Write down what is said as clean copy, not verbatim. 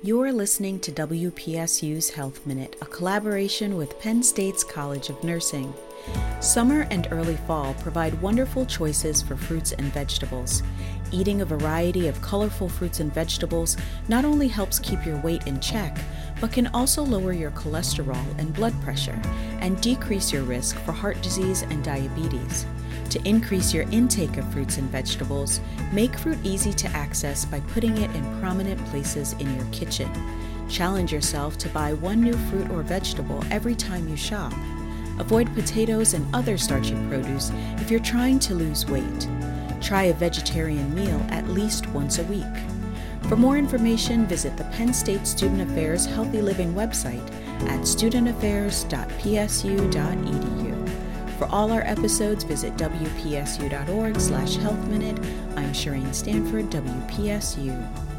You're listening to WPSU's Health Minute, a collaboration with Penn State's College of Nursing. Summer and early fall provide wonderful choices for fruits and vegetables. Eating a variety of colorful fruits and vegetables not only helps keep your weight in check, but can also lower your cholesterol and blood pressure and decrease your risk for heart disease and diabetes. To increase your intake of fruits and vegetables, make fruit easy to access by putting it in prominent places in your kitchen. Challenge yourself to buy one new fruit or vegetable every time you shop. Avoid potatoes and other starchy produce if you're trying to lose weight. Try a vegetarian meal at least once a week. For more information, visit the Penn State Student Affairs Healthy Living website at studentaffairs.psu.edu. For all our episodes, visit wpsu.org/healthminute. I'm Shireen Stanford, WPSU.